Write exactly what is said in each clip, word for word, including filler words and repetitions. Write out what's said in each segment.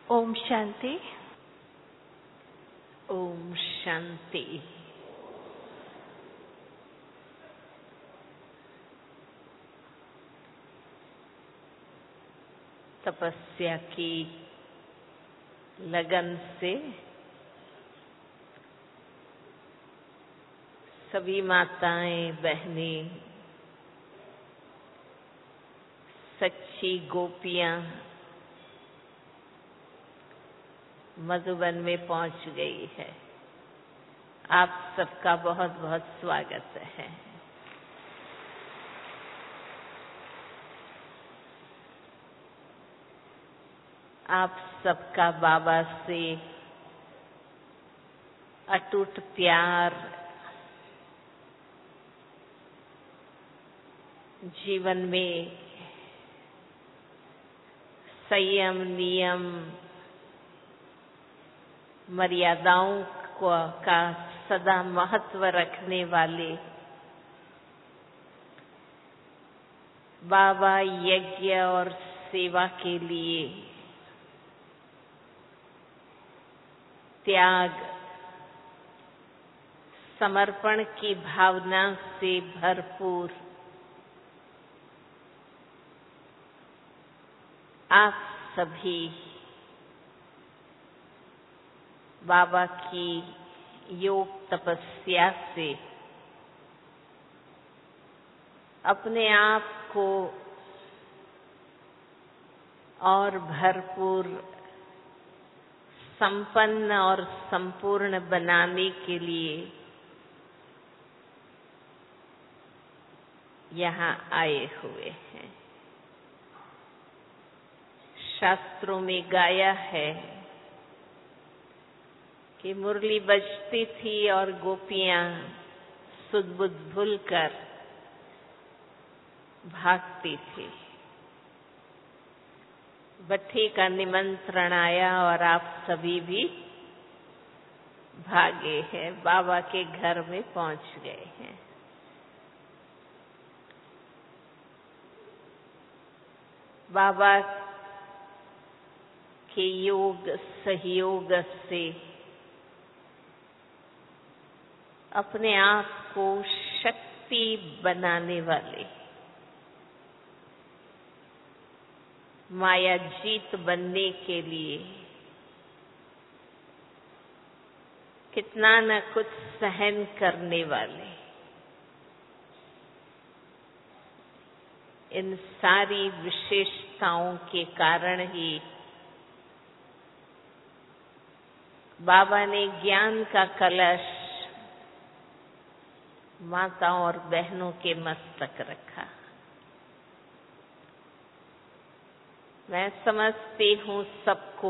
ओम शांति। ओम शांति। तपस्या की लगन से सभी माताएं बहनें, सच्ची गोपियां मधुबन में पहुंच गई है। आप सबका बहुत बहुत स्वागत है। आप सबका बाबा से अटूट प्यार जीवन में संयम, नियम, मर्यादाओं को का सदा महत्व रखने वाले बाबा यज्ञ और सेवा के लिए त्याग, समर्पण की भावना से भरपूर आप सभी बाबा की योग तपस्या से अपने आप को और भरपूर, संपन्न और संपूर्ण बनाने के लिए यहाँ आए हुए हैं। शास्त्रों में गाया है कि मुरली बजती थी और गोपियां सुध-बुध भूलकर भागती थी। भट्टी का निमंत्रण आया और आप सभी भी भागे हैं, बाबा के घर में पहुंच गए हैं। बाबा के योग सहयोग से अपने आप को शक्ति बनाने वाले, माया जीत बनने के लिए कितना न कुछ सहन करने वाले, इन सारी विशेषताओं के कारण ही बाबा ने ज्ञान का कलश माताओं और बहनों के मस्तक रखा। मैं समझती हूँ सबको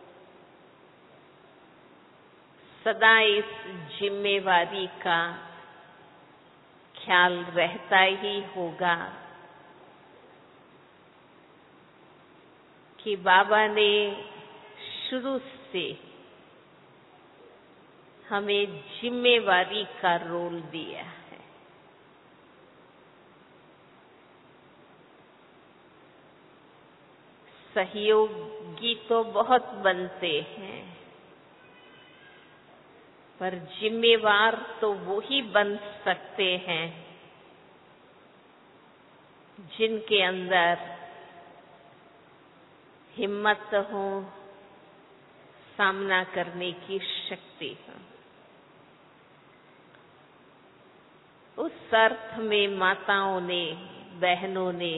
सदा इस जिम्मेवारी का ख्याल रहता ही होगा कि बाबा ने शुरू से हमें जिम्मेवारी का रोल दिया है। सहयोगी तो बहुत बनते हैं, पर जिम्मेवार तो वो ही बन सकते हैं जिनके अंदर हिम्मत हो, सामना करने की शक्ति हो। उस अर्थ में माताओं ने, बहनों ने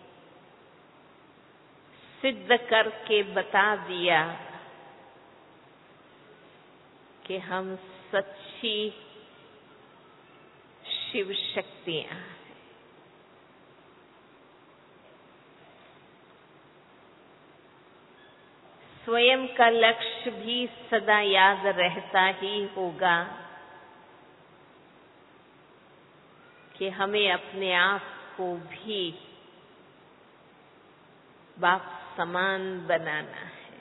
सिद्ध करके बता दिया कि हम सच्ची शिव शक्तियां हैं। स्वयं का लक्ष्य भी सदा याद रहता ही होगा कि हमें अपने आप को भी बाप समान बनाना है।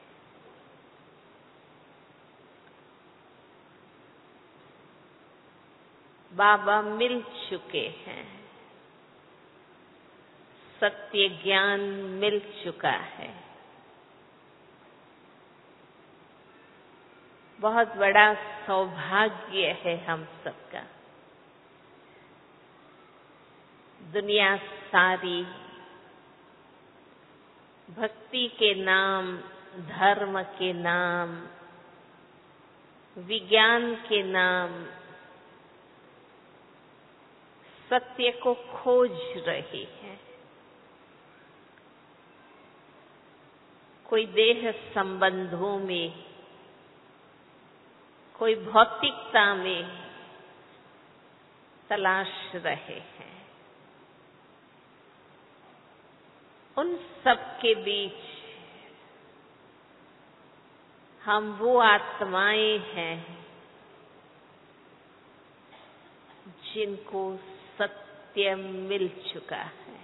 बाबा मिल चुके हैं, सत्य ज्ञान मिल चुका है। बहुत बड़ा सौभाग्य है हम सबका। दुनिया सारी भक्ति के नाम, धर्म के नाम, विज्ञान के नाम सत्य को खोज रही है। कोई देह संबंधों में, कोई भौतिकता में तलाश रहे हैं। उन सब के बीच हम वो आत्माएं हैं जिनको सत्य मिल चुका है।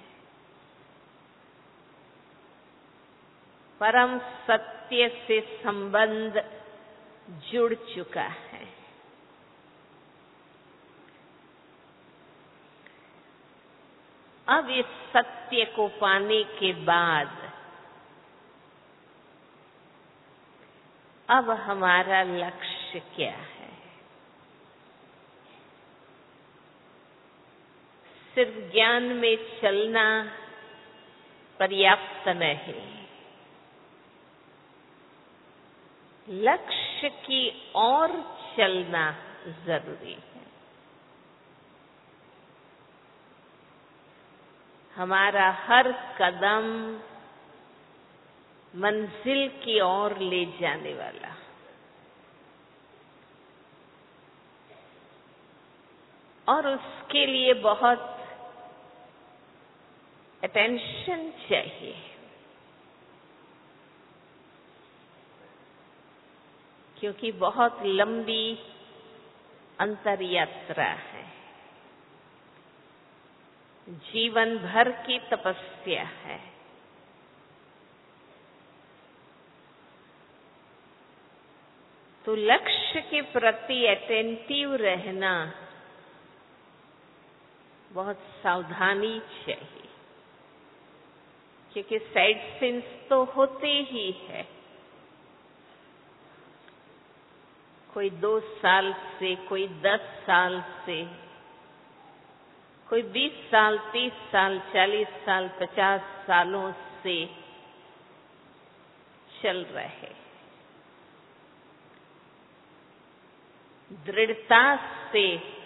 परम सत्य से संबंध जुड़ चुका है। अब इस सत्य को पाने के बाद अब हमारा लक्ष्य क्या है? सिर्फ ज्ञान में चलना पर्याप्त नहीं, लक्ष्य की ओर चलना जरूरी है। हमारा हर कदम मंजिल की ओर ले जाने वाला, और उसके लिए बहुत अटेंशन चाहिए। क्योंकि बहुत लंबी अंतर यात्रा है, जीवन भर की तपस्या है। तो लक्ष्य के प्रति अटेंटिव रहना बहुत सावधानी चाहिए। क्योंकि साइड सीन्स तो होते ही है। कोई दो साल से, कोई दस साल से, कोई बीस साल, तीस साल, चालीस साल, पचास सालों से चल रहे। दृढ़ता से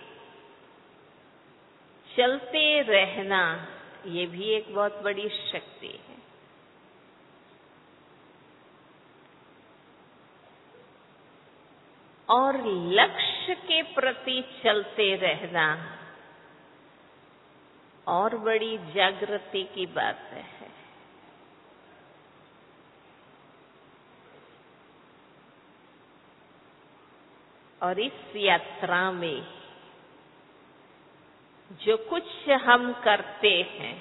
चलते रहना, ये भी एक बहुत बड़ी शक्ति है। और लक्ष्य के प्रति चलते रहना और बड़ी जागृति की बात है। और इस यात्रा में जो कुछ हम करते हैं,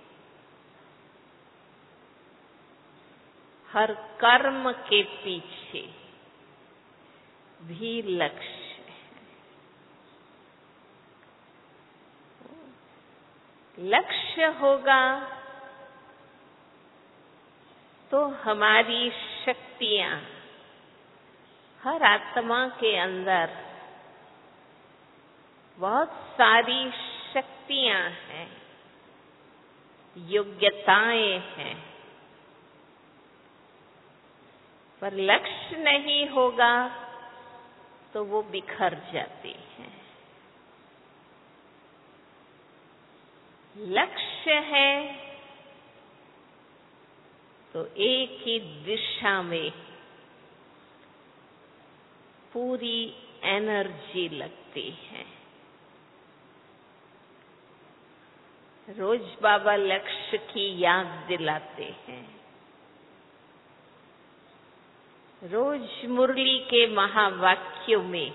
हर कर्म के पीछे भी लक्ष्य है। लक्ष्य होगा तो हमारी शक्तियां, हर आत्मा के अंदर बहुत सारी शक्तियां हैं, योग्यताएं हैं। पर लक्ष्य नहीं होगा तो वो बिखर जाती हैं। लक्ष्य है तो एक ही दिशा में पूरी एनर्जी लगती है। रोज बाबा लक्ष्य की याद दिलाते हैं। रोज मुरली के महावाक्यों में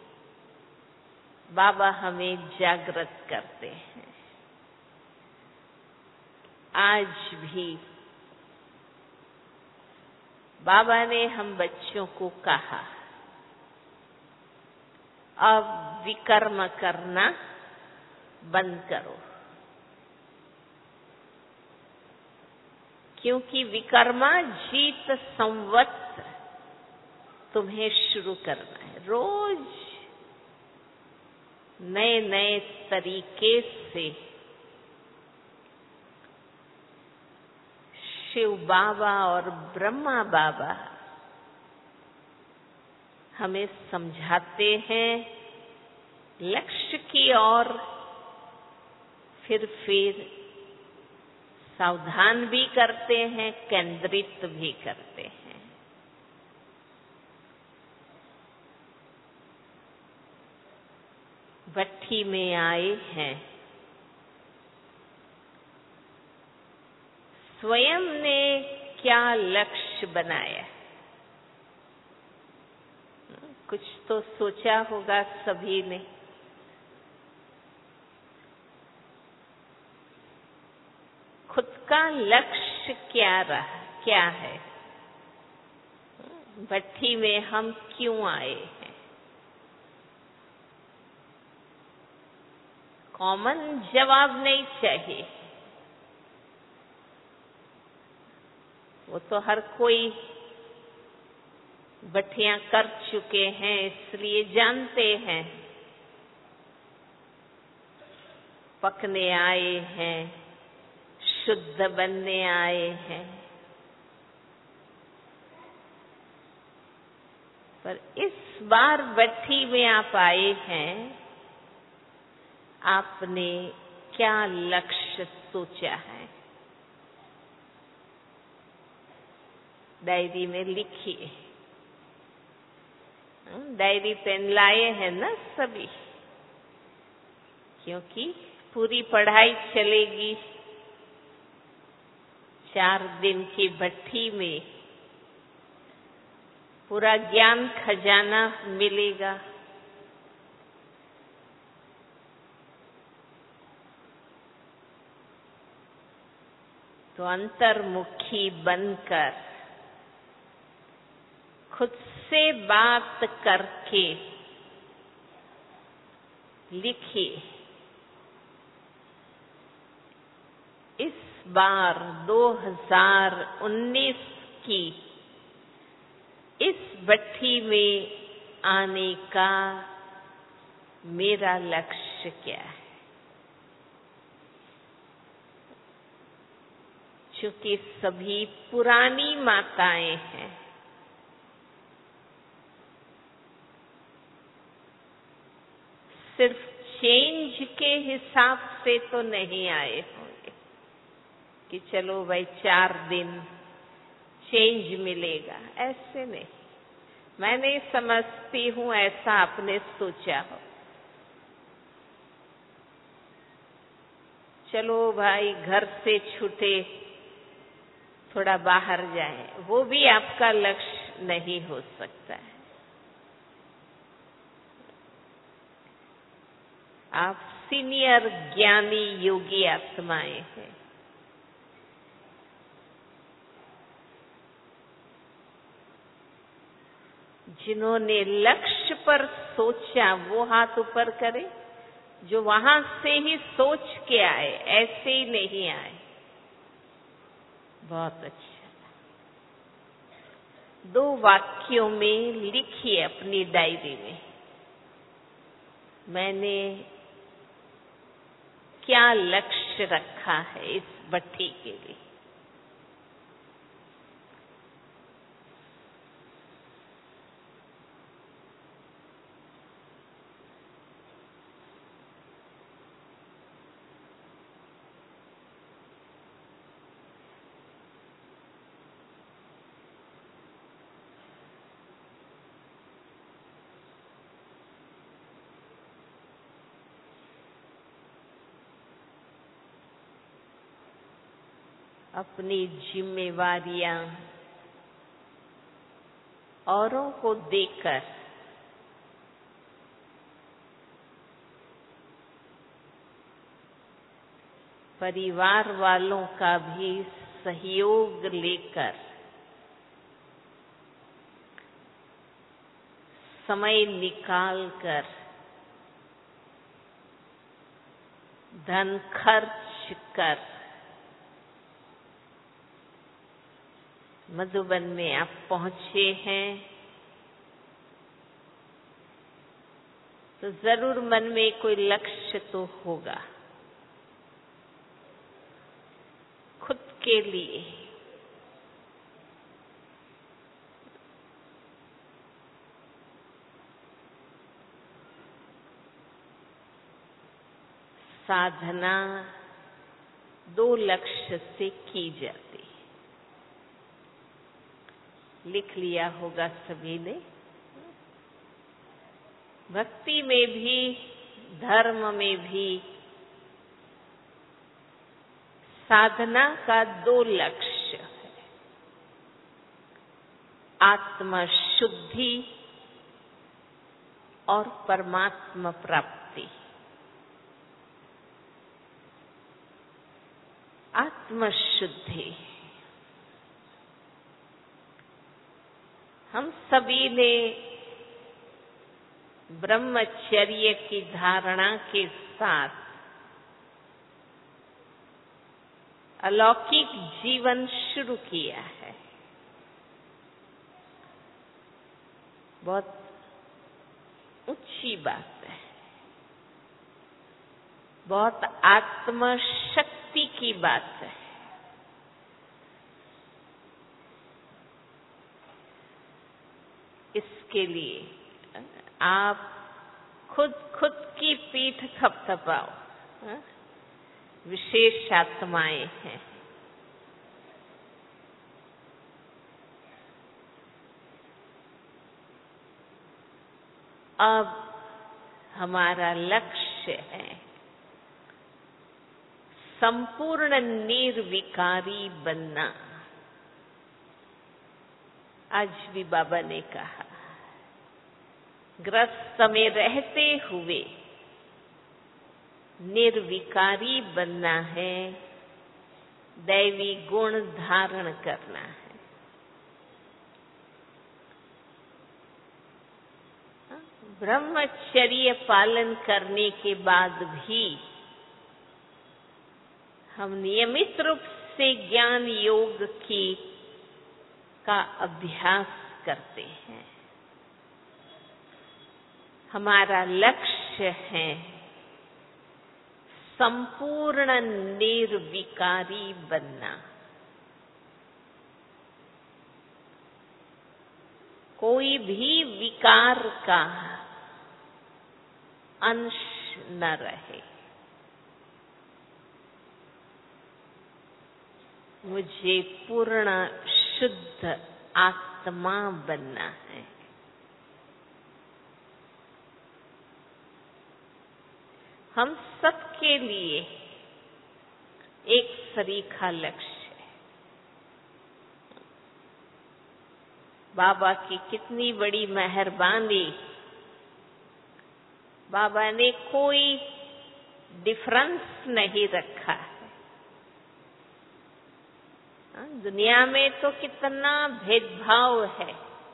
बाबा हमें जागृत करते हैं। आज भी बाबा ने हम बच्चों को कहा, अब विकर्म करना बंद करो। क्योंकि विकर्मा जीत संवत्सर, तुम्हें शुरू करना है। रोज नए नए तरीके से शिव बाबा और ब्रह्मा बाबा हमें समझाते हैं लक्ष्य की ओर, फिर फिर सावधान भी करते हैं, केंद्रित भी करते हैं। भट्ठी में आए हैं, स्वयं ने क्या लक्ष्य बनाया, कुछ तो सोचा होगा सभी ने। खुद का लक्ष्य क्या रहा, क्या है? भट्ठी में हम क्यों आए हैं? कॉमन जवाब नहीं चाहिए, वो तो हर कोई भट्टियां कर चुके हैं इसलिए जानते हैं। पकने आए हैं, शुद्ध बनने आए हैं, पर इस बार भट्ठी में आप आए हैं, आपने क्या लक्ष्य सोचा है? डायरी में लिखिए। डायरी पेन लाए हैं ना सभी? क्योंकि पूरी पढ़ाई चलेगी चार दिन की भट्ठी में, पूरा ज्ञान खजाना मिलेगा। तो अंतर्मुखी बनकर खुद से बात करके लिखिए, इस बार दो हज़ार उन्नीस की इस भट्ठी में आने का मेरा लक्ष्य क्या है? चूंकि सभी पुरानी माताएं हैं, सिर्फ चेंज के हिसाब से तो नहीं आए होंगे कि चलो भाई चार दिन चेंज मिलेगा, ऐसे नहीं। मैं नहीं समझती हूं ऐसा आपने सोचा हो। चलो भाई घर से छूटे, थोड़ा बाहर जाए, वो भी आपका लक्ष्य नहीं हो सकता है। आप सीनियर ज्ञानी योगी आत्माएं हैं। जिन्होंने लक्ष्य पर सोचा वो हाथ ऊपर करे, जो वहां से ही सोच के आए, ऐसे ही नहीं आए। बहुत अच्छा। दो वाक्यों में लिखिए अपनी डायरी में, मैंने क्या लक्ष्य रखा है इस भट्ठी के लिए। अपनी जिम्मेवारियां औरों को देकर परिवार वालों का भी सहयोग लेकर समय निकालकर धन खर्च कर मधुबन में आप पहुंचे हैं, तो जरूर मन में कोई लक्ष्य तो होगा खुद के लिए। साधना दो लक्ष्य से की जाती है, लिख लिया होगा सभी ने। भक्ति में भी धर्म में भी साधना का दो लक्ष्य है, आत्म शुद्धि और परमात्मा प्राप्ति। आत्म शुद्धि, हम सभी ने ब्रह्मचर्य की धारणा के साथ अलौकिक जीवन शुरू किया है। बहुत ऊंची बात है, बहुत आत्मशक्ति की बात है। इसके लिए आप खुद खुद की पीठ थपथपाओ। विशेष आत्माएं हैं। अब हमारा लक्ष्य है संपूर्ण निर्विकारी बनना। आज भी बाबा ने कहा, ग्रस्त में रहते हुए निर्विकारी बनना है, दैवी गुण धारण करना है। ब्रह्मचर्य पालन करने के बाद भी हम नियमित रूप से ज्ञान योग की का अभ्यास करते हैं। हमारा लक्ष्य है संपूर्ण निर्विकारी बनना। कोई भी विकार का अंश न रहे। मुझे पूर्ण शुद्ध आत्मा बनना है। हम सबके लिए एक सरीखा लक्ष्य है। बाबा की कितनी बड़ी मेहरबानी, बाबा ने कोई डिफरेंस नहीं रखा है। दुनिया में तो कितना भेदभाव है।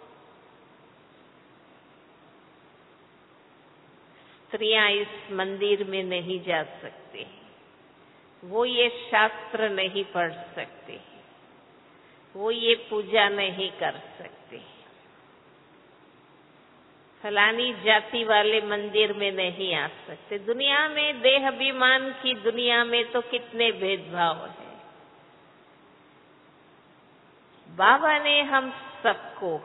स्त्रियां इस मंदिर में नहीं जा सकती, वो ये शास्त्र नहीं पढ़ सकती, वो ये पूजा नहीं कर सकती, फलानी जाति वाले मंदिर में नहीं आ सकते। दुनिया में देह अभिमान की दुनिया में तो कितने भेदभाव है। बाबा ने हम सबको,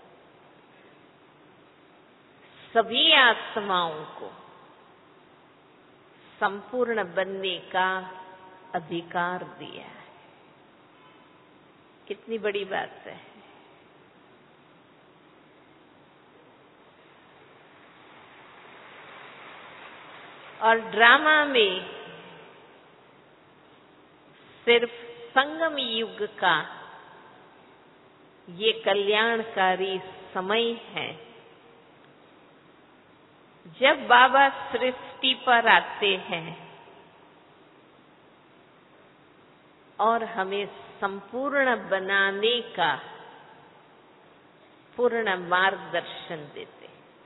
सभी आत्माओं को संपूर्ण बनने का अधिकार दिया है। कितनी बड़ी बात है। और ड्रामा में सिर्फ संगम युग का ये कल्याणकारी समय है जब बाबा सृष्टि पर आते हैं और हमें संपूर्ण बनाने का पूर्ण मार्गदर्शन देते।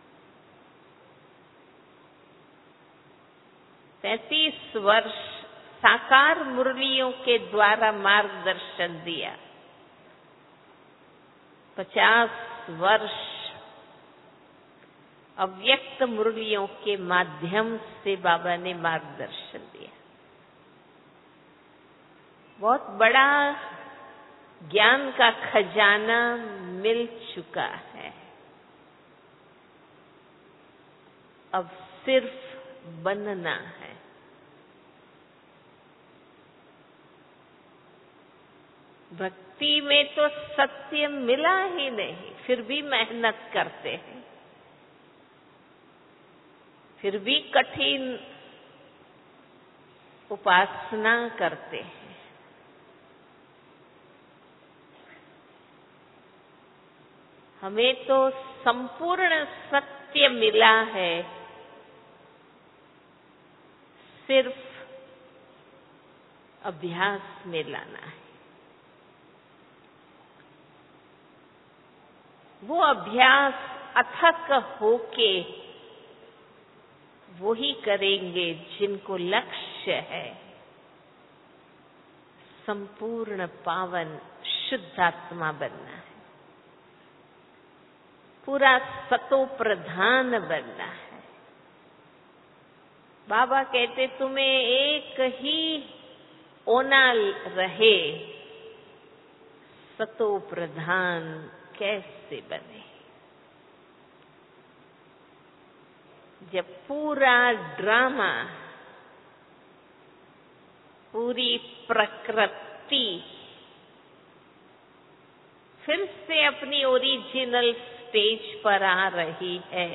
पैंतीस वर्ष साकार मुरलियों के द्वारा मार्गदर्शन दिया। पचास वर्ष अव्यक्त मुरलियों के माध्यम से बाबा ने मार्गदर्शन दिया। बहुत बड़ा ज्ञान का खजाना मिल चुका है। अब सिर्फ बनना है। भक्ति में तो सत्य मिला ही नहीं, फिर भी मेहनत करते हैं, फिर भी कठिन उपासना करते हैं। हमें तो संपूर्ण सत्य मिला है, सिर्फ अभ्यास में लाना है। वो अभ्यास अथक होके वो ही करेंगे जिनको लक्ष्य है संपूर्ण पावन शुद्धात्मा बनना है, पूरा सतो प्रधान बनना है। बाबा कहते तुम्हें एक ही ओना रहे, सतो प्रधान कैसे बने। जब पूरा ड्रामा, पूरी प्रकृति फिर से अपनी ओरिजिनल स्टेज पर आ रही है,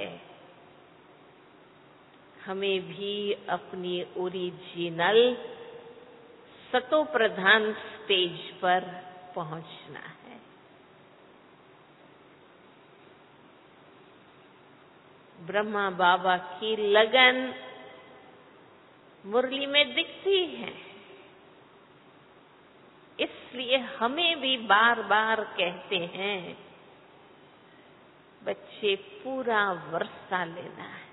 हमें भी अपनी ओरिजिनल सतो प्रधान स्टेज पर पहुंचना है। ब्रह्मा बाबा की लगन मुरली में दिखती है, इसलिए हमें भी बार बार कहते हैं बच्चे पूरा वर्षा लेना है।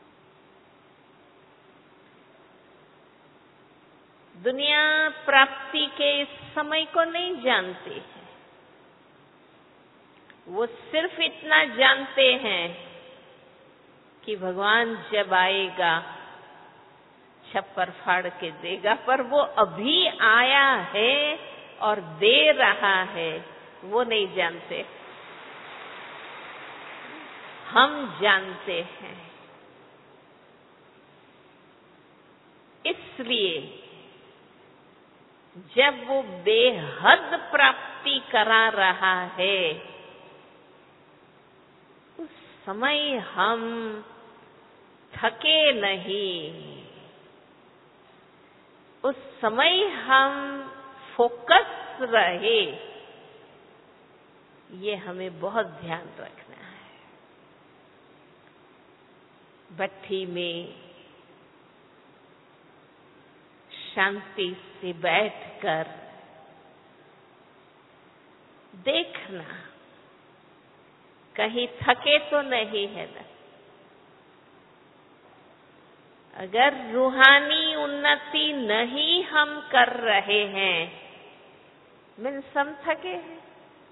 दुनिया प्राप्ति के इस समय को नहीं जानती है, वो सिर्फ इतना जानते हैं कि भगवान जब आएगा छप्पर फाड़ के देगा, पर वो अभी आया है और दे रहा है वो नहीं जानते। हम जानते हैं, इसलिए जब वो बेहद प्राप्ति करा रहा है उस समय हम थके नहीं, उस समय हम फोकस रहे, ये हमें बहुत ध्यान रखना है। भट्ठी में शांति से बैठकर देखना कहीं थके तो नहीं है ना। अगर रूहानी उन्नति नहीं हम कर रहे हैं, मीन्स हम थके हैं।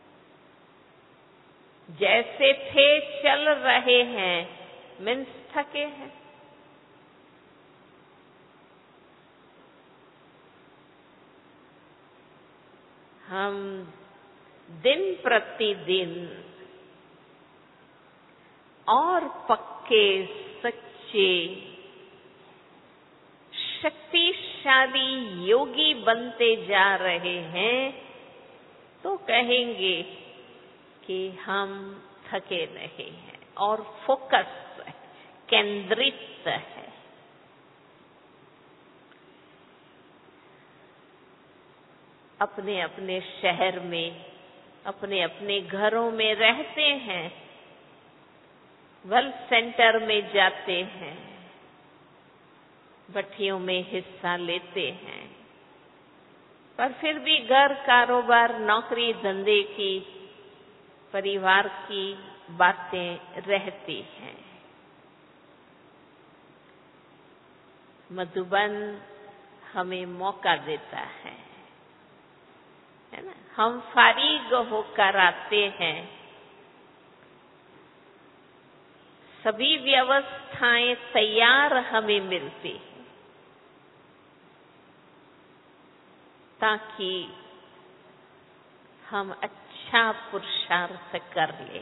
जैसे थे चल रहे हैं, मीन्स थके हैं। हम दिन प्रतिदिन और पक्के, सच्चे, शक्तिशाली योगी बनते जा रहे हैं तो कहेंगे कि हम थके नहीं हैं और फोकस है, केंद्रित है। अपने अपने शहर में, अपने अपने घरों में रहते हैं, वेल्थ सेंटर में जाते हैं, भट्टियों में हिस्सा लेते हैं, पर फिर भी घर, कारोबार, नौकरी, धंधे की, परिवार की बातें रहती हैं। मधुबन हमें मौका देता है, है ना। हम फारिग होकर आते हैं, सभी व्यवस्थाएं तैयार हमें मिलती हैं ताकि हम अच्छा पुरुषार्थ कर ले।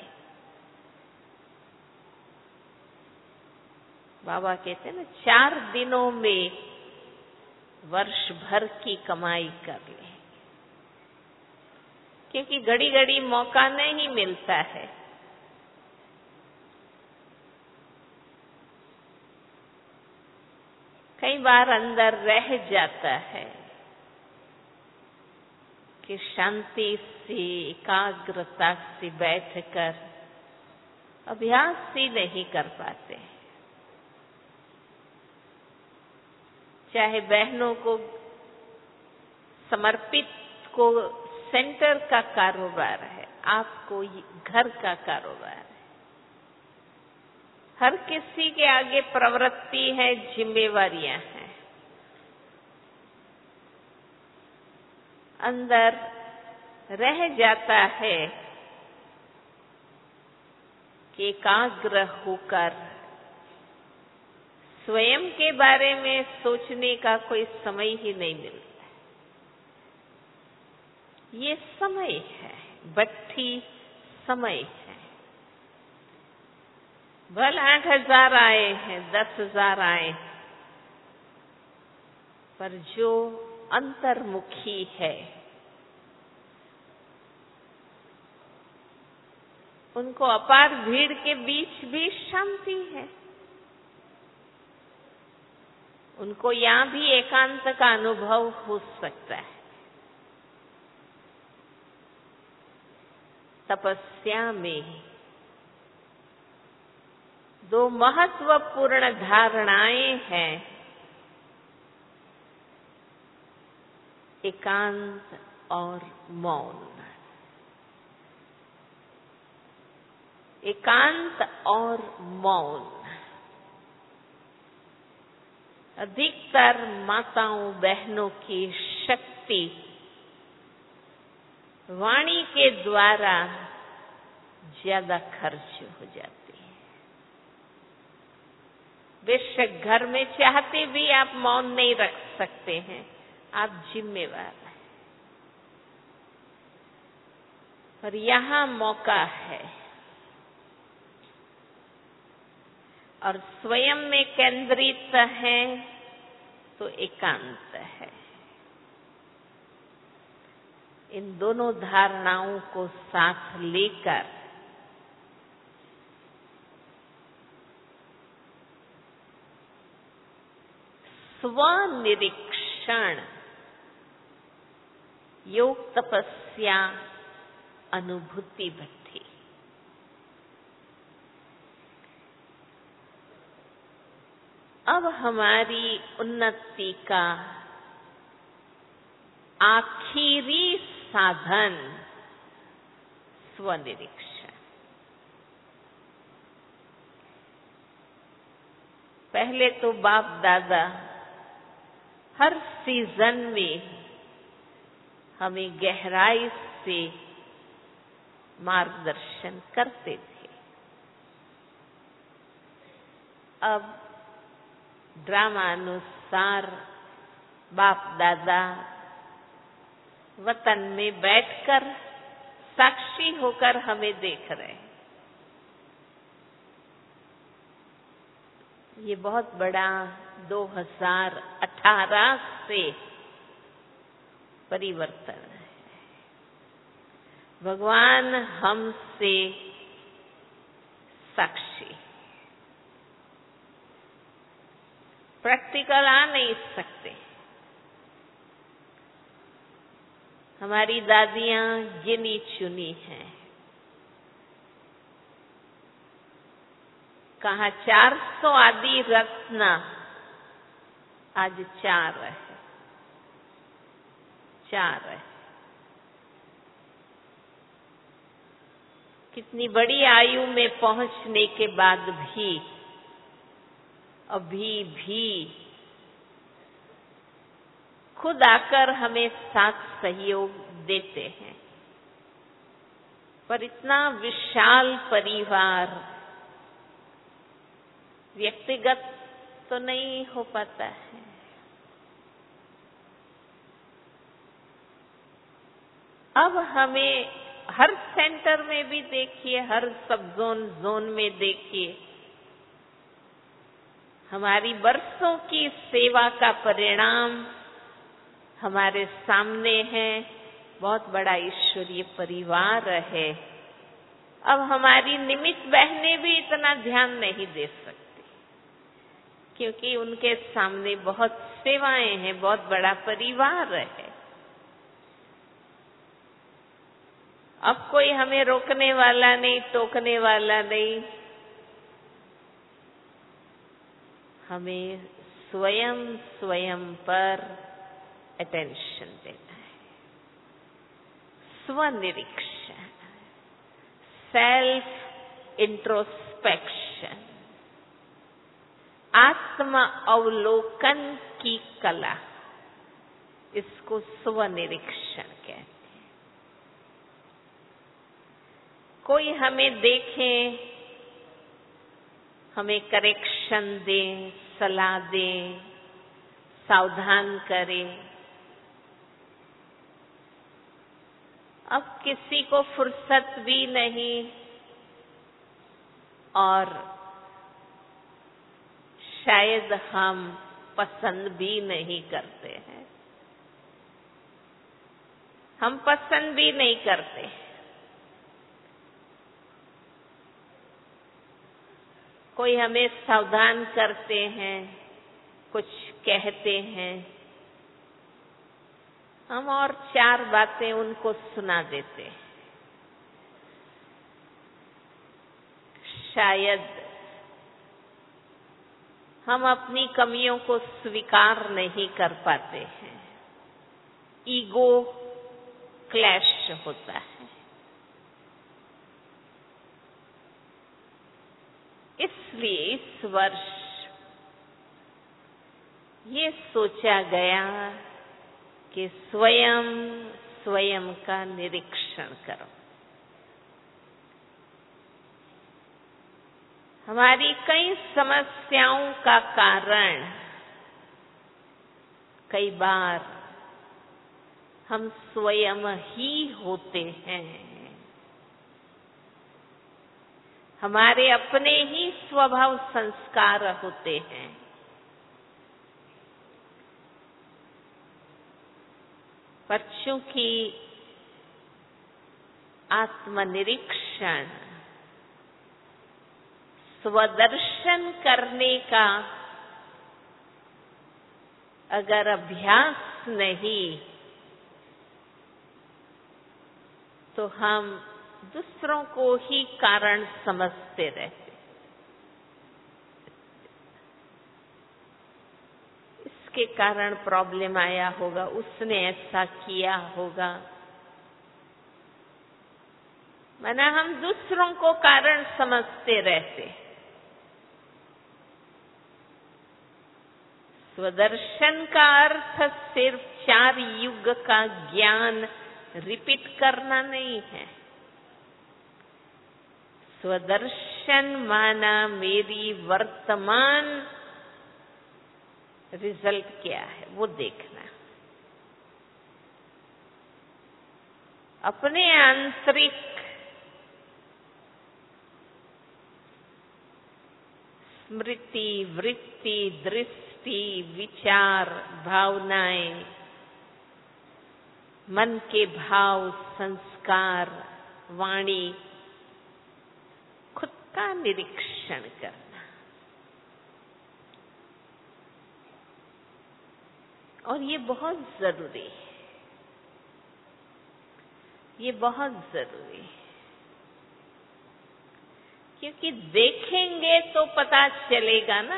बाबा कहते हैं ना, चार दिनों में वर्ष भर की कमाई कर ले, क्योंकि घड़ी घड़ी मौका नहीं मिलता है। कई बार अंदर रह जाता है कि शांति से एकाग्रता से बैठकर अभ्यास ही नहीं कर पाते। चाहे बहनों को समर्पित को सेंटर का कारोबार है, आपको घर का कारोबार है। हर किसी के आगे प्रवृत्ति है, जिम्मेवारियां हैं। अंदर रह जाता है कि एकाग्र होकर स्वयं के बारे में सोचने का कोई समय ही नहीं मिलता। ये समय है, बट्टी समय है। भले आठ हजार आए हैं, दस हजार आए, पर जो अंतर्मुखी है उनको अपार भीड़ के बीच भी शांति है। उनको यहां भी एकांत का अनुभव हो सकता है। तपस्या में दो महत्वपूर्ण धारणाएं हैं, एकांत और मौन। एकांत और मौन अधिकतर माताओं बहनों की शक्ति वाणी के द्वारा ज्यादा खर्च हो जाती है। बेशक घर में चाहते भी आप मौन नहीं रख सकते हैं, आप जिम्मेवार हैं। पर यहां मौका है और स्वयं में केंद्रित है तो एकांत है। इन दोनों धारणाओं को साथ लेकर स्वनिरीक्षण योग तपस्या अनुभूति भट्टी। अब हमारी उन्नति का आखिरी साधन स्वनिरीक्षण। पहले तो बाप दादा हर सीजन में हमें गहराई से मार्गदर्शन करते थे। अब ड्रामानुसार बाप दादा वतन में बैठकर साक्षी होकर हमें देख रहे हैं। ये बहुत बड़ा दो हज़ार अठारह से परिवर्तन है। भगवान हमसे साक्षी, प्रैक्टिकल आ नहीं सकते। हमारी दादियां गिनी चुनी हैं। कहा चार सौ आदि रत्न, आज चार है, चार है। कितनी बड़ी आयु में पहुंचने के बाद भी अभी भी खुद आकर हमें साथ सहयोग देते हैं। पर इतना विशाल परिवार व्यक्तिगत तो नहीं हो पाता है। अब हमें हर सेंटर में भी देखिए, हर सब जोन जोन में देखिए, हमारी बरसों की सेवा का परिणाम हमारे सामने है। बहुत बड़ा ईश्वरीय परिवार है। अब हमारी निमित्त बहनें भी इतना ध्यान नहीं दे सकती, क्योंकि उनके सामने बहुत सेवाएं हैं, बहुत बड़ा परिवार है। अब कोई हमें रोकने वाला नहीं, टोकने वाला नहीं। हमें स्वयं स्वयं पर अटेंशन देना है। स्वनिरीक्षण, सेल्फ इंट्रोस्पेक्शन, आत्म अवलोकन की कला, इसको स्वनिरीक्षण कहते हैं। कोई हमें देखे, हमें करेक्शन दे, सलाह दे, सावधान करे। अब किसी को फुर्सत भी नहीं और शायद हम पसंद भी नहीं करते हैं। हम पसंद भी नहीं करते। कोई हमें सावधान करते हैं, कुछ कहते हैं, हम और चार बातें उनको सुना देते हैं। शायद हम अपनी कमियों को स्वीकार नहीं कर पाते हैं। ईगो क्लैश होता है। इसलिए इस वर्ष ये सोचा गया कि स्वयं स्वयं का निरीक्षण करो। हमारी कई समस्याओं का कारण कई बार हम स्वयं ही होते हैं। हमारे अपने ही स्वभाव संस्कार होते हैं। पर चूंकि आत्मनिरीक्षण, स्वदर्शन करने का अगर अभ्यास नहीं, तो हम दूसरों को ही कारण समझते रहते। इसके कारण प्रॉब्लम आया होगा, उसने ऐसा किया होगा। माना हम दूसरों को कारण समझते रहते। स्वदर्शन का अर्थ सिर्फ चार युग का ज्ञान रिपीट करना नहीं है। स्वदर्शन माना मेरी वर्तमान रिजल्ट क्या है वो देखना। अपने आंतरिक स्मृति, वृत्ति, दृष्टि, विचार, भावनाएं, मन के भाव, संस्कार, वाणी, खुद का निरीक्षण करना। और ये बहुत जरूरी है। ये बहुत जरूरी है, क्योंकि देखेंगे तो पता चलेगा ना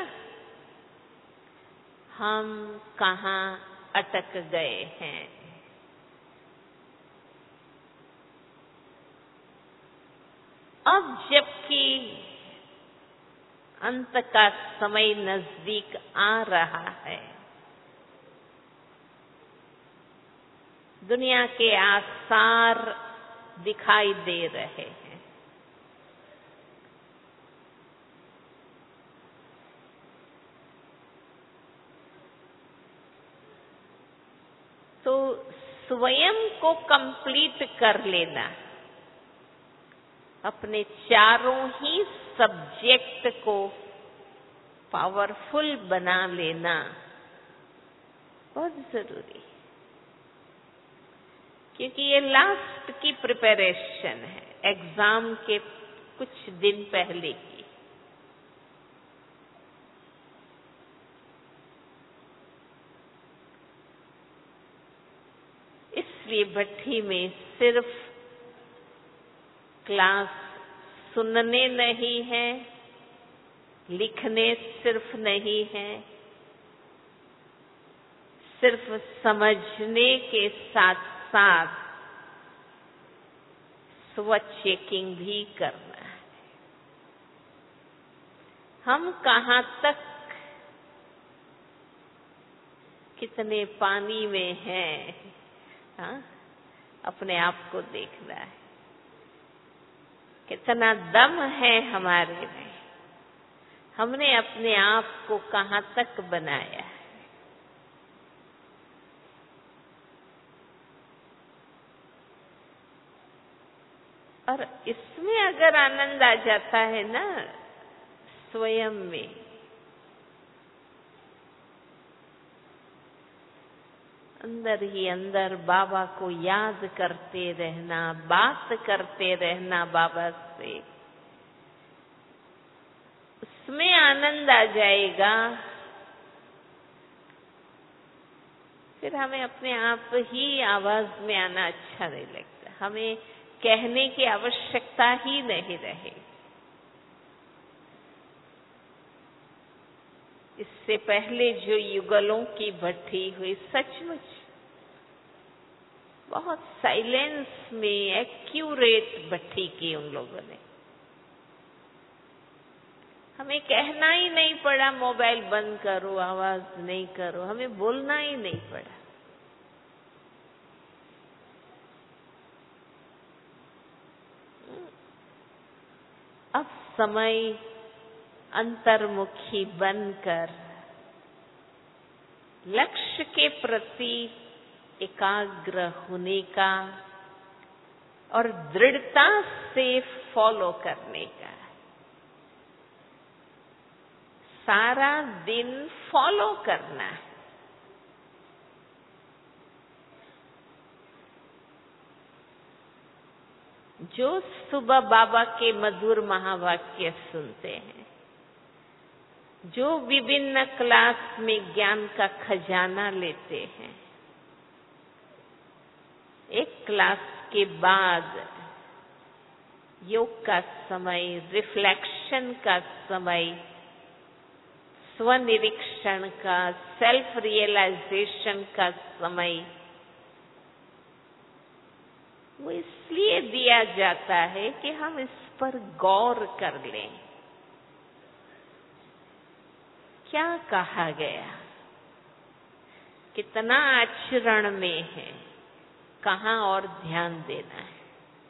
हम कहाँ अटक गए हैं। अब जबकि अंत का समय नजदीक आ रहा है, दुनिया के आसार दिखाई दे रहे हैं। तो स्वयं को कंप्लीट कर लेना, अपने चारों ही सब्जेक्ट को पावरफुल बना लेना बहुत जरूरी है, क्योंकि ये लास्ट की प्रिपरेशन है एग्जाम के कुछ दिन पहले की। इसलिए भट्ठी में सिर्फ क्लास सुनने नहीं है, लिखने सिर्फ नहीं है, सिर्फ समझने के साथ साथ स्व चेकिंग भी करना है। हम कहाँ तक कितने पानी में हैं, हाँ? अपने आप को देखना है, कितना दम है हमारे में, हमने अपने आप को कहाँ तक बनाया है। और इसमें अगर आनंद आ जाता है ना स्वयं में, अंदर ही अंदर बाबा को याद करते रहना, बात करते रहना बाबा से, उसमें आनंद आ जाएगा। फिर हमें अपने आप ही आवाज में आना अच्छा नहीं लगता, हमें कहने की आवश्यकता ही नहीं रहे। इससे पहले जो युगलों की भट्ठी हुई, सचमुच बहुत साइलेंस में एक्यूरेट भट्ठी की उन लोगों ने। हमें कहना ही नहीं पड़ा मोबाइल बंद करो, आवाज नहीं करो, हमें बोलना ही नहीं पड़ा। अब समय अंतर्मुखी बनकर लक्ष्य के प्रति एकाग्र होने का और दृढ़ता से फॉलो करने का, सारा दिन फॉलो करना है। जो सुबह बाबा के मधुर महावाक्य सुनते हैं, जो विभिन्न क्लास में ज्ञान का खजाना लेते हैं, एक क्लास के बाद योग का समय, रिफ्लेक्शन का समय, स्वनिरीक्षण का, सेल्फ रियलाइजेशन का समय, वो इसलिए दिया जाता है कि हम इस पर गौर कर लें। क्या कहा गया, कितना आचरण में है, कहाँ और ध्यान देना है।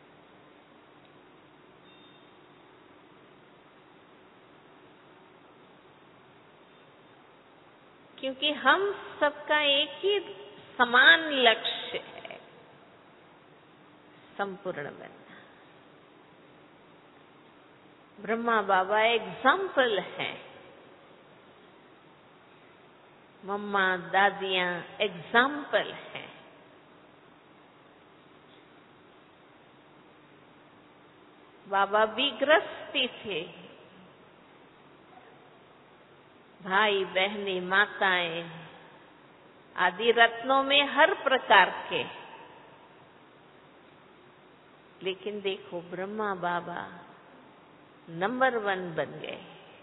क्योंकि हम सबका एक ही समान लक्ष्य है, संपूर्ण बनना। ब्रह्मा बाबा एग्जाम्पल हैं, मम्मा दादियां एग्जाम्पल हैं। बाबा भी गृहस्थी थे, भाई बहनें माताएं आदि रत्नों में हर प्रकार के। लेकिन देखो ब्रह्मा बाबा नंबर वन बन गए,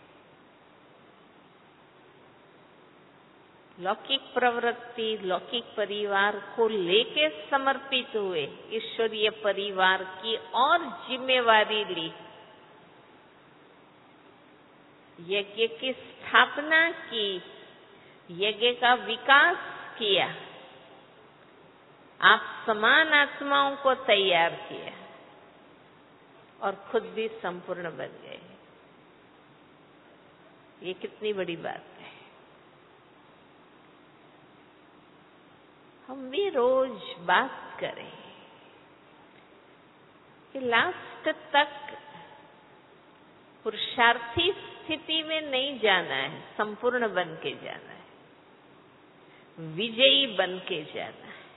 लौकिक प्रवृत्ति, लौकिक परिवार को लेके समर्पित हुए, ईश्वरीय परिवार की और जिम्मेवारी ली, यज्ञ की स्थापना की, यज्ञ का विकास किया, आप समान आत्माओं को तैयार किया और खुद भी संपूर्ण बन गए। ये कितनी बड़ी बात है। हम भी रोज बात करें कि लास्ट तक पुरुषार्थी स्थिति में नहीं जाना है, संपूर्ण बन के जाना है, विजयी बन के जाना है।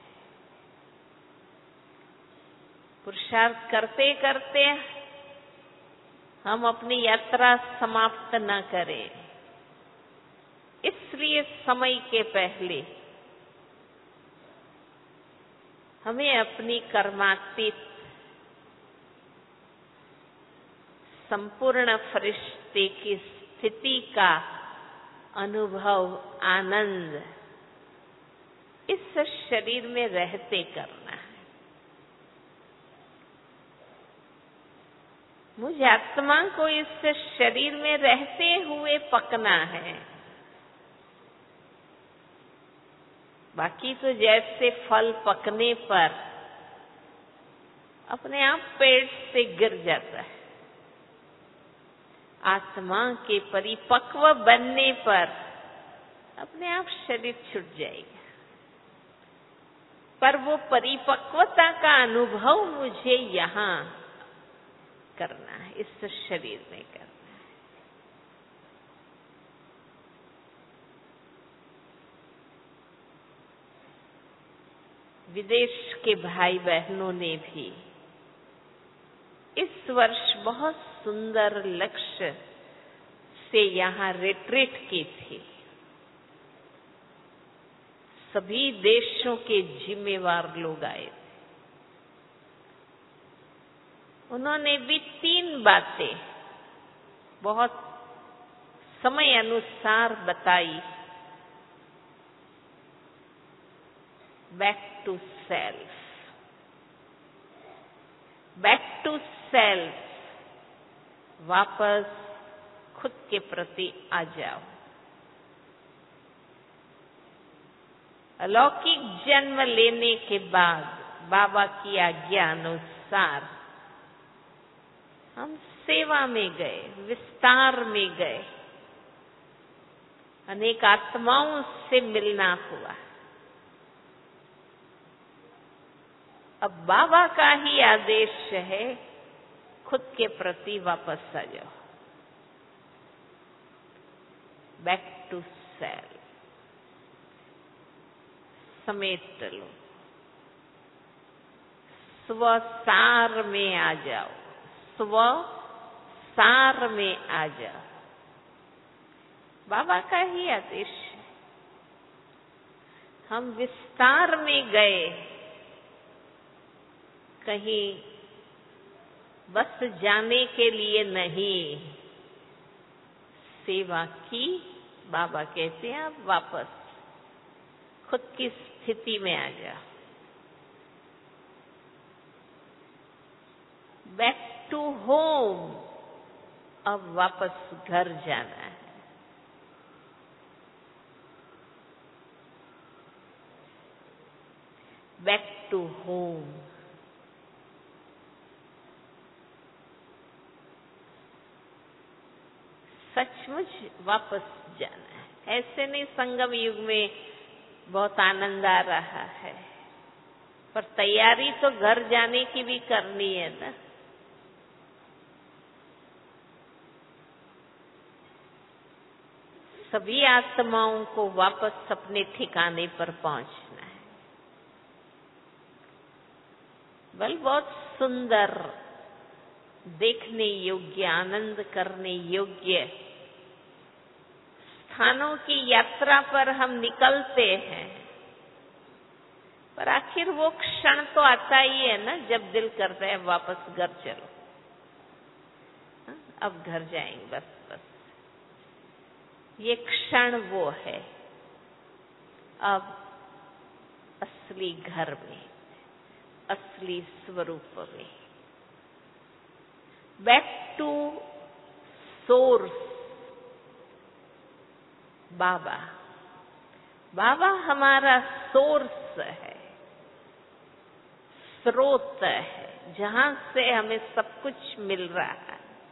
पुरुषार्थ करते करते हम अपनी यात्रा समाप्त न करें, इसलिए समय के पहले हमें अपनी कर्मातीत संपूर्ण फरिश्ते की स्थिति का अनुभव, आनंद इस शरीर में रहते करना है। मुझ आत्मा को इस शरीर में रहते हुए पकना है। बाकी तो जैसे फल पकने पर अपने आप पेड़ से गिर जाता है, आत्मा के परिपक्व बनने पर अपने आप शरीर छूट जाएगा। पर वो परिपक्वता का अनुभव मुझे यहाँ करना है, इस शरीर में करना है। विदेश के भाई बहनों ने भी इस वर्ष बहुत सुंदर लक्ष्य से यहाँ रिट्रीट की थी। सभी देशों के जिम्मेवार लोग आए थे। उन्होंने भी तीन बातें बहुत समय अनुसार बताई। Back to self, back to self, वापस खुद के प्रति आ जाओ। अलौकिक जन्म लेने के बाद बाबा की आज्ञा अनुसार हम सेवा में गए, विस्तार में गए, अनेक आत्माओं से मिलना हुआ। अब बाबा का ही आदेश है, खुद के प्रति वापस आ जाओ। बैक टू सेल्फ, समेट लो, स्व सार में आ जाओ, स्व सार में आ जाओ। बाबा का ही आदेश है। हम विस्तार में गए, कहीं बस जाने के लिए नहीं, सेवा की। बाबा कहते हैं आप वापस खुद की स्थिति में आ जाओ। बैक टू होम, अब वापस घर जाना है। बैक टू होम, सचमुच वापस जाना है। ऐसे नहीं संगम युग में बहुत आनंद आ रहा है, पर तैयारी तो घर जाने की भी करनी है ना। सभी आत्माओं को वापस अपने ठिकाने पर पहुंचना है। बल बहुत सुंदर, देखने योग्य, आनंद करने योग्य स्थानों की यात्रा पर हम निकलते हैं, पर आखिर वो क्षण तो आता ही है ना जब दिल करता है वापस घर चलो। अब घर जाएंगे, बस बस ये क्षण वो है। अब असली घर में, असली स्वरूप में, back to source. Baba, Baba हमारा सोर्स है, स्रोत है, जहां से हमें सब कुछ मिल रहा है।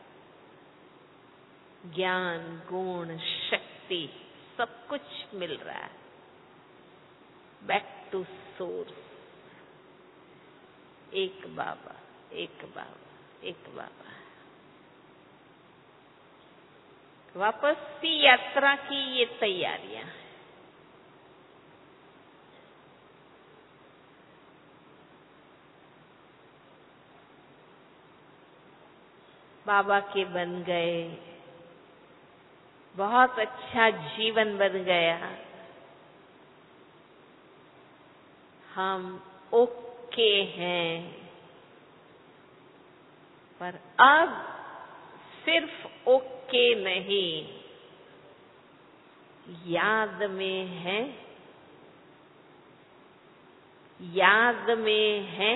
ज्ञान, गुण, शक्ति, सब कुछ मिल रहा है। Back to source. एक बाबा, एक बाबा, एक बाबा। वापस की यात्रा की ये तैयारियां हैं। बाबा के बन गए, बहुत अच्छा जीवन बन गया, हम ओके हैं। पर अब सिर्फ ओके नहीं, याद में है, याद में है,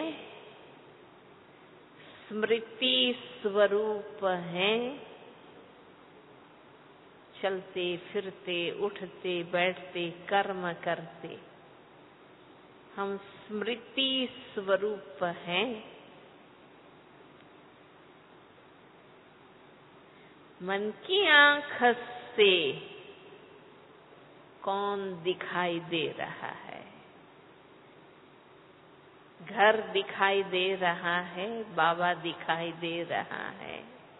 स्मृति स्वरूप है। चलते फिरते उठते बैठते कर्म करते हम स्मृति स्वरूप हैं। मन की आंख से कौन दिखाई दे रहा है? घर दिखाई दे रहा है, बाबा दिखाई दे रहा है,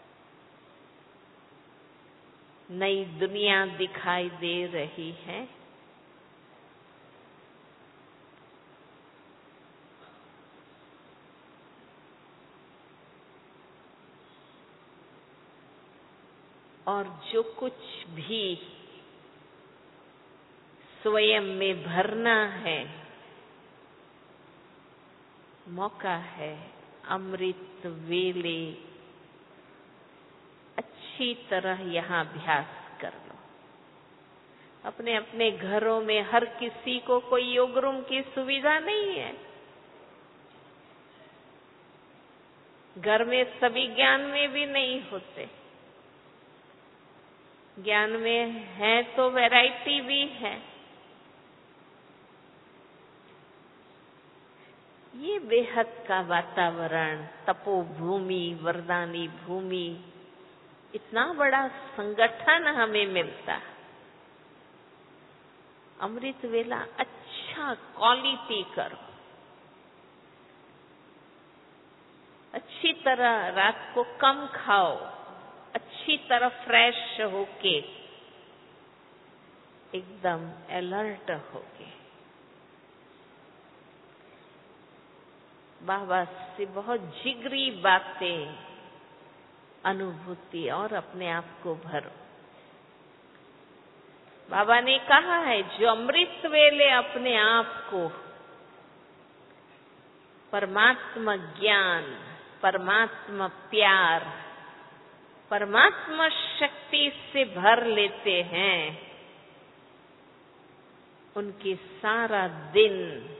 नई दुनिया दिखाई दे रही है। और जो कुछ भी स्वयं में भरना है, मौका है अमृत वेले अच्छी तरह यहाँ अभ्यास कर लो। अपने अपने घरों में हर किसी को कोई योग रूम की सुविधा नहीं है। घर में सभी ज्ञान में भी नहीं होते। ज्ञान में है तो वैरायटी भी है। ये बेहद का वातावरण, तपोभूमि, वरदानी भूमि, इतना बड़ा संगठन हमें मिलता। अमृत वेला अच्छा क्वालिटी करो, अच्छी तरह रात को कम खाओ, अच्छी तरह फ्रेश होके एकदम अलर्ट होके बाबा से बहुत जिगरी बातें, अनुभूति और अपने आप को भरो। बाबा ने कहा है जो अमृत वेले अपने आप को परमात्मा ज्ञान, परमात्मा प्यार, परमात्मा शक्ति से भर लेते हैं, उनकी सारा दिन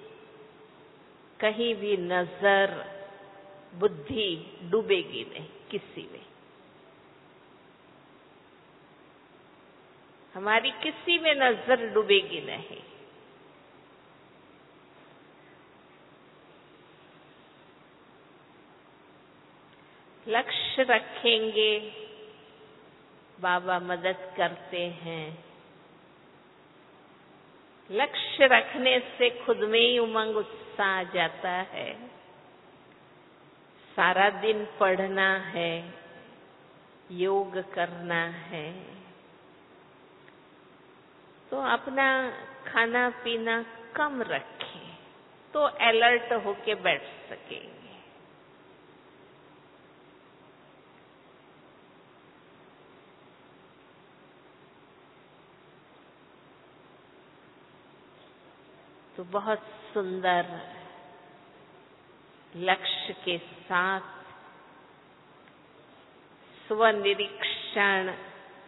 कहीं भी नजर, बुद्धि डूबेगी नहीं किसी में। हमारी किसी में नजर डूबेगी नहीं। लक्ष्य रखेंगे, बाबा मदद करते हैं। लक्ष्य रखने से खुद में ही उमंग उत्साह आ जाता है। सारा दिन पढ़ना है, योग करना है, तो अपना खाना पीना कम रखें तो अलर्ट होके बैठ सकेंगे। तो बहुत सुंदर लक्ष्य के साथ स्वनिरीक्षण,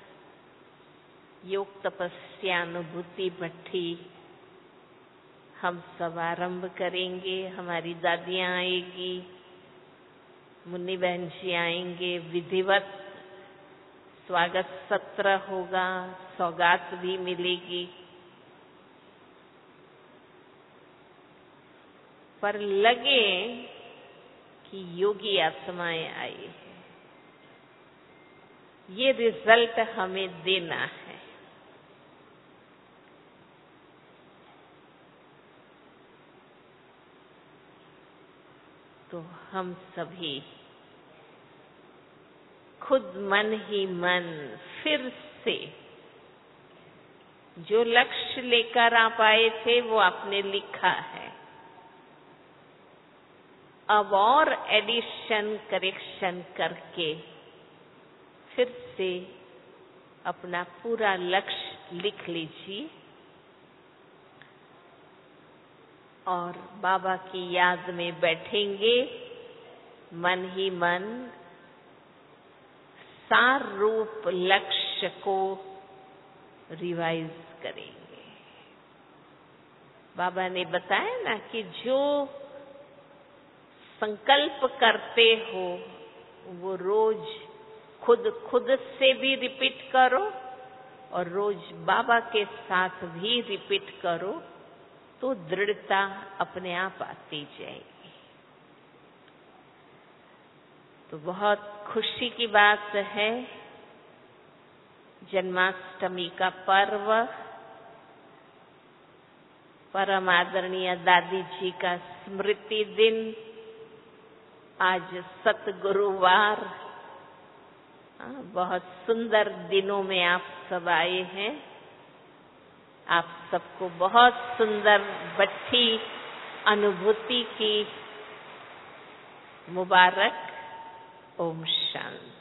योग तपस्या अनुभूति भट्ठी हम सब आरंभ करेंगे। हमारी दादियां आएगी, मुन्नी बहन जी आएंगे, विधिवत स्वागत सत्र होगा, सौगात भी मिलेगी। पर लगे कि योगी आत्माएं आई है, ये रिजल्ट हमें देना है। तो हम सभी खुद मन ही मन फिर से जो लक्ष्य लेकर आप आए थे वो आपने लिखा है। अब और एडिशन करेक्शन करके फिर से अपना पूरा लक्ष्य लिख लीजिए और बाबा की याद में बैठेंगे। मन ही मन सार रूप लक्ष्य को रिवाइज करेंगे। बाबा ने बताया ना कि जो संकल्प करते हो वो रोज खुद खुद से भी रिपीट करो और रोज बाबा के साथ भी रिपीट करो तो दृढ़ता अपने आप आती जाएगी। तो बहुत खुशी की बात है, जन्माष्टमी का पर्व परम आदरणीय दादी जी का स्मृति दिन, आज सतगुरुवार, बहुत सुंदर दिनों में आप सब आए हैं। आप सबको बहुत सुंदर बट्ठी अनुभूति की मुबारक। ओम शांति।